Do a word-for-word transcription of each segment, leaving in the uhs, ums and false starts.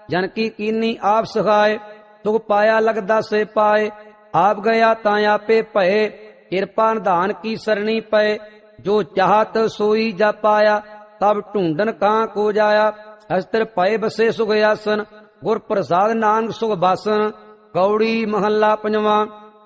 ਜਨ ਕੀ ਕੀਨੀ ਆਪ ਸਿਖਾਏ, ਸੁਖ ਪਾਇਆ ਲਗਦਾ ਸੇ ਪਾਏ, ਆਪ ਗਿਆ ਤਾਂ ਆਪੇ ਭਏ, ਕਿਰਪਾ ਨਿਧਾਨ ਕੀ ਸਰਣੀ ਪਏ, ਜੋ ਚਾਹਤ ਸੋਈ ਜਾ ਪਾਇਆ, ਤਬ ਢੂੰਡਨ ਕਾਂ ਕੋ ਜਾਇਆ, ਅਸਤਰ ਪਏ ਬਸੇ ਸੁਖ ਆਸਨ, ਗੁਰ ਪ੍ਰਸਾਦ ਨਾਨਕ ਸੁਖ ਬਾਸਨ। ਗੌੜੀ ਮਹੱਲਾ ਪੰਜਵਾਂ।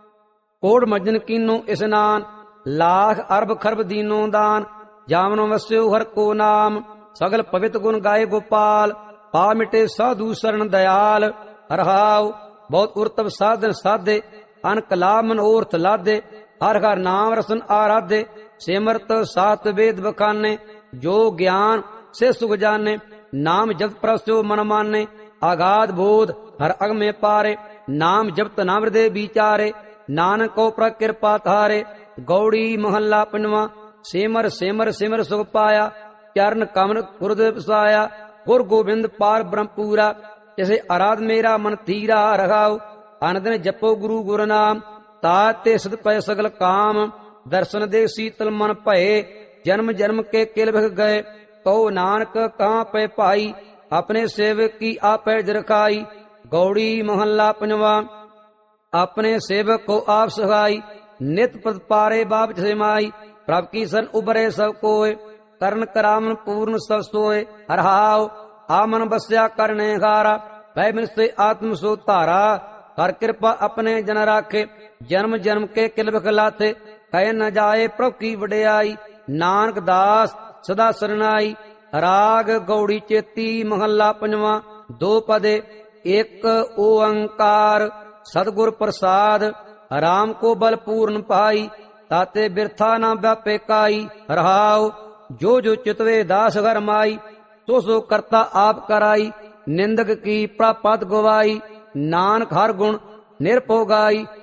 ਕੋੜ ਮਜਨ ਕੀਨੋ ਇਸਨਾਨ, ਲਾਖ ਅਰਬ ਖਰਬ ਦੀਨੋ ਦਾਨ, ਜਾਵਨੋ ਵਸਿਓ ਹਰ ਕੋ ਨਾਮ, ਸਗਲ ਪਵਿੱਤ ਗੁਣ ਗਾਏ ਗੋਪਾਲ, ਪਾ ਮਿਟੇ ਸਾਧੂ ਸਰਣ ਦਇਆਲ। ਰਹਾਉ ਬਹੁਤ ਉਰਤਵ ਸਾਧਨ ਸਾਧੇ, ਅਨਕ ਲਾਭ ਮਨੋਰਥ ਲਾਦੇ, ਹਰ ਹਰ ਨਾਮ ਰਸਨ ਆਰਾਧੇ, ਸਿਮਰਤ ਸਾਤ ਵੇਦ ਬਖਾਨੇ, ਜੋ ਗਿਆਨ ਸੇ ਸੁਖ ਜਾਣੇ, ਨਾਮ ਜਪਤ ਪ੍ਰਸੋ ਮਨ ਮਾਨੇ, ਆਗਾਦ ਬੋਧ ਹਰ ਅਗਮੇ ਪਾਰੇ, ਨਾਮ ਜਪਤ ਨਾਮ ਹਿਰਦੇ ਵਿਚਾਰੇ, ਨਾਨਕ ਕੋ ਪ੍ਰਭ ਕਿਰਪਾ ਧਾਰੇ। ਗੌੜੀ ਮਹੱਲਾ ਪੰਜਵਾਂ। ਸਿਮਰ ਸਿਮਰ ਸਿਮਰ ਸੁਖ ਪਾਇਆ, ਚਰਨ ਕਮਲ ਗੁਰਦੇ ਵਸਾਇਆ, ਗੁਰ ਗੋਬਿੰਦ ਪਾਰ ਬ੍ਰਹਮ ਪੂਰਾ, ਇਸੇ ਅਰਾਧ ਮੇਰਾ ਮਨ ਥੀਰਾ। ਰਹਾਉ ਅਨੰਦਨ ਜਪੋ ਗੁਰੂ ਗੁਰ ਨਾਮ, ਤਾ ਤੇ ਸਦ ਪੈ ਸਗਲ ਕਾਮ, ਦਰਸ਼ਨ ਦੇ ਸੀਤਲ ਮਨ ਭਏ, ਜਨਮ ਜਨਮ ਕੇ ਕਿਲ ਵਿਖ ਗਏ, ਕਹੋ ਨਾਨਕ ਕਾਂ ਪੈ ਭਾਈ, ਆਪਣੇ ਸੇਵਕ ਕੀ ਆਪੈ ਜਰਖਾਈ। ਗੌੜੀ ਮਹੱਲਾ ਪੰਜਵਾਂ। ਆਪਣੇ ਸੇਵਕ ਕੋ ਆਪ ਸਹਾਈ, ਨਿਤ ਪਦ ਪਾਰੇ ਬਾਪ ਸਮਾਈ, ਪ੍ਰਭ ਕੀ ਸਰਨ ਉਬਰੇ ਸਭ ਕੋਏ, ਕਰਨ ਕਰਾਵਨ ਪੂਰਨ ਸਭ ਸੋਏ। ਹਰਹਾਉ ਆ ਮਨ ਬਸਿਆ ਕਰਨੇ ਘਾਰਾ, ਭੈ ਮਿਲਸੇ ਆਤਮ ਸੋ ਧਾਰਾ, ਹਰ ਕਿਰਪਾ ਆਪਣੇ ਜਨ ਰਾਖੇ, ਜਨਮ ਜਨਮ ਕੇ ਕਿਲ ਵਿਖ ਲਾਥੇ, ਕਹਿ ਨ ਜਾਏ ਪ੍ਰਭ ਕੀ ਵਡਿਆਈ, ਨਾਨਕ ਦਾਸ ਸਦਾ ਸਰਨਾਈ। ਰਾਗ ਗੌੜੀ ਚੇਤੀ ਮਹੱਲਾ ਪੰਜਵਾਂ। ਦੋ ਪਦੇ ਇੱਕ ਓੰਕਾਰ, ਸਤਿਗੁਰ ਪ੍ਰਸਾਦ, ਰਾਮ ਕੋ ਬਲ ਪੂਰਨ ਪਾਈ, ਤਾਤੇ ਬਿਰਥਾ ਨਾ ਵਿਆਪੇ ਕਾਈ। ਰਹਾਉ ਜੋ ਜੋ ਚਿਤਵੇ ਦਾਸ ਘਰ ਮਾਈ, ਸੋ ਸੋ ਕਰਤਾ ਆਪ ਕਰਾਈ, ਨਿੰਦਕ ਕੀ ਪ੍ਰਾਪਤ ਗਵਾਈ, ਨਾਨਕ ਹਰ ਗੁਣ ਨਿਰਭਉ ਗਾਈ।